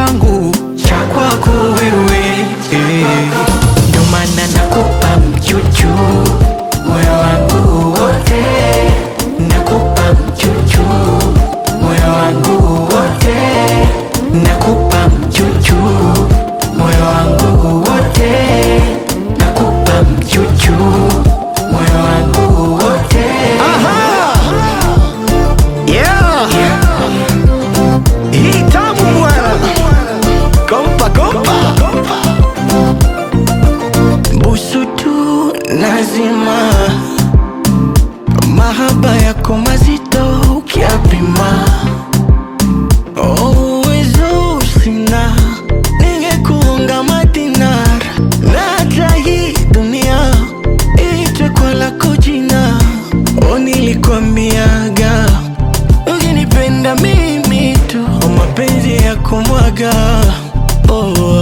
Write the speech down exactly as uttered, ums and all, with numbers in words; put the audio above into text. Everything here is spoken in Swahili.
changu cha kwako wewe, ndio maana nakupa mchuchu moyo wangu wote, nakupa mchuchu moyo wangu wote, nakupa mchuchu moyo wangu wote, nakupa mchuchu moyo wangu wote. Aha! Yeah! Hii tamu bwana. Kompa kompa. Busu tu lazima, mahaba yako mazito ukiapima. Oh, uwezo sina, ningekuunga madinar, na hata hii dunia iitwe kwa lako jina. Oh, nilikwambiaga ukinipenda mimi tu, oh, mapenzi ya kumwaga. Oh,